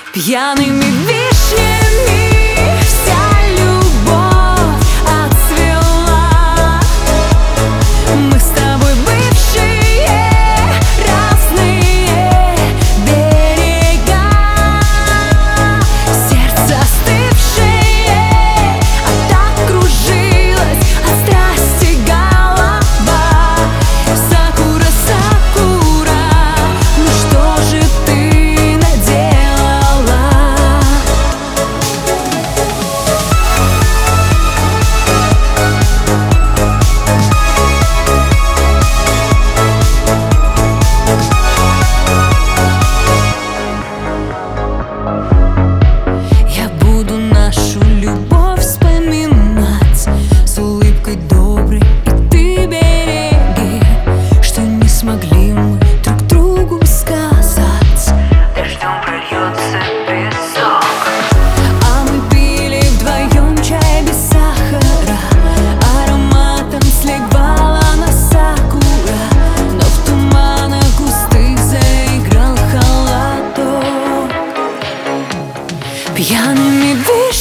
Пьяными вишнями вся любовь отцвела. Мы с тобой бывшие разные берега, сердце остывшее, а так кружилось от страсти голова. Сакура, сакура, ну что же ты наделала? Я буду нашу любовь вспоминать с улыбкой доброй, и ты береги, что не смогли мы друг другу сказать. Дождем прольется песок. А мы пили вдвоем чай без сахара, ароматом сливала нас сакура, но в туманах густых заиграл холодок. Пьяными